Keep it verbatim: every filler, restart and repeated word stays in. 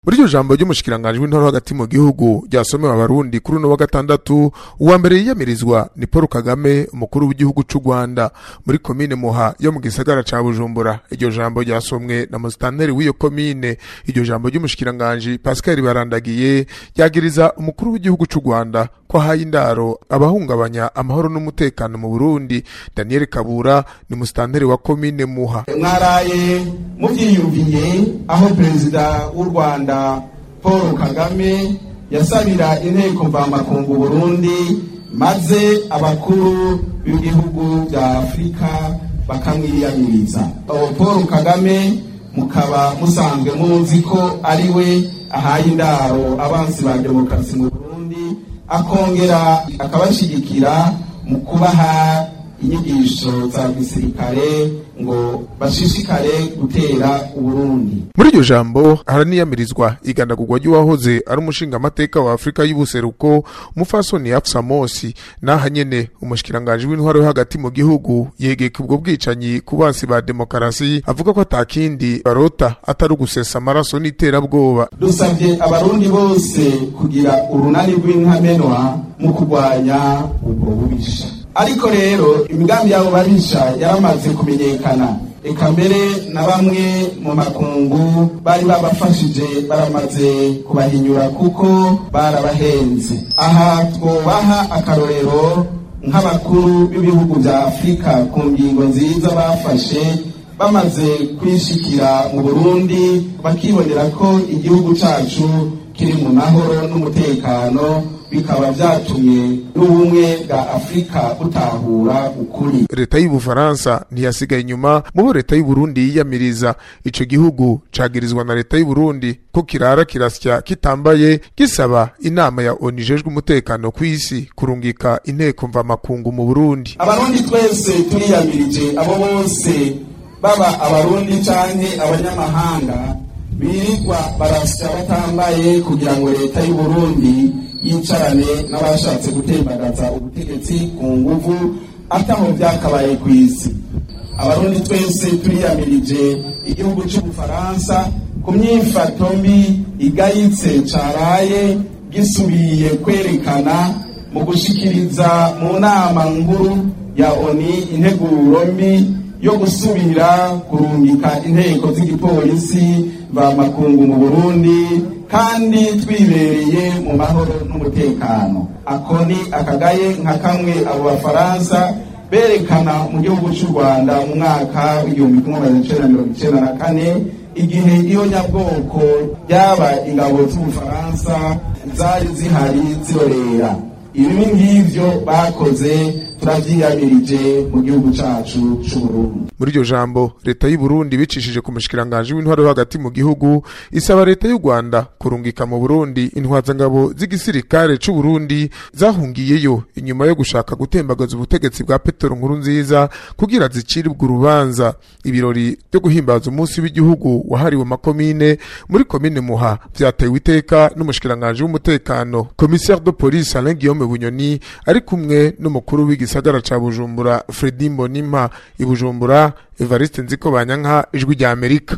Muri iryo jambo ry'umushikiranganje w'intwaro hagati mu gihugu ryasomewe abarundi kuri uno wa gatandatu, uwa mbere yiyamirizwa ni Paul Kagame, umukuru w'igihugu c'u Rwanda. Muri komine Muha yo mu gisagara ca Bujumbura, iryo jambo ryasomwe na musitanteri w'iyo komine. Iryo jambo ry'umushikiranganje Pascal Barandagiye ryagiriza umukuru w'igihugu c'u Rwanda ko ahaye indaro abahungabanya amahoro n'umutekano mu Burundi. Daniel Kabura ni musitanteri wa komine Muha. Mwaraye muvyiyumviye aho perezida w'u Rwanda Paul Kagame yasabira inteko mvamakungu Burundi, maze abakuru b'ibihugu vya Afrika bakamwiyamiriza. Paul Kagame mukaba musanzwe muzi ko ariwe ahaye indaro abansi ba demokarasi mu Burundi, akongera akabashigikira mu kubaha inyigisho za gisirikare ngo bashishikare gutera Uburundi. Muri iryo jambo haraniyamirizwa igandagurwa ry'uwahoze ari umushinga amateka wa Afrika y'ubuseruko umufasoni Afsa Mosi, naha nyene umushikiranganje w'intwaro yo hagati mu gihugu yegeka ubwo bwicanyi ku bansi ba demokarasi, avuga ko atakindi barota atari ugusesa amaraso n'iterabwoba. Dusabye abarundi bose kugira urunani rw'intamenwa mu kurwanya ubwo bubisha. Ariko rero imigambi yabo babisha yaramaze kumenyekana, eka mbere na bamwe mu makungu bari babafashije baramaze kubahinyura kuko barabahenze. Aha twobaha akarorero nk'abakuru b'ibihugu vya Afrika ku ngingo nziza bafashe bamaze kwishikira mu Burundi, bakibonera ko igihugu cacu kiri mu mahoro n'umutekano, bikaba vyatumye n'ubumwe bwa Afrika butahura ukuri. Leta y'Ubufaransa ntiyasigaye inyuma mu leta y'u Burundi yiyamiriza. Ico gihugu cagirizwa na leta y'u Burundi ko kirara kirasya kitambaye, gisaba inama ya O N U ijejwe umutekano kw'isi kurungika inteko mvamakungu mu Burundi. Abarundi twese turiyamirije abo bose, baba abarundi canke abanyamahanga, birirwa barasya batambaye kugira ngo leta y'u Burundi yicarane n'abashatse gutembagaza ubutegetsi ku nguvu ataho vyakabaye kw'isi. Abarundi twese turiyamirije igihugu c'Ubufaransa ku myifato mbi igayitse caraye gisubiye kwerekana mu gushikiriza mu nama nkuru ya O N U integuro mbi yo gusubira kurungika inteko z'igipolisi mvamakungu mu Burundi, kandi twibereye mu mahoro n'umutekano. Ako ni akagaye nka kamwe abo Bafaransa berekana mu gihugu c'u Rwanda mu mwaka w'igihumbi kimwe magana icenda mirongo icenda na kane, igihe iyo nyabwoko ryaba ingabo z'Ubufaransa zari zihari zirorera. Ibi ngivyo bakoze turavyiyamirije mu gihugu cacu c'u Burundi. Muri iryo jambo leta y'u Burundi bicishije ku mushikiranganje w'intwaro hagati mu gihugu isaba leta y'u Rwanda kurungika mu Burundi intwazangabo z'igisirikare c'u Burundi zahungiyeyo inyuma yo gushaka gutembagaza ubutegetsi bwa Petero Nkurunziza kugira ziciribwe urubanza. Ibirori byo guhimbaza umunsi w'igihugu wahariwe makomine muri komine Muha vyatewe iteka n'umushikiranganje w'umutekano commissaire de police Alain Guillaume Bunyoni ari kumwe n'umukuru w'igisagara ca Bujumbura Fredy Mbonimpa. I Bujumbura, Evariste Nzikobanyanka, Ijwi rya Amerika.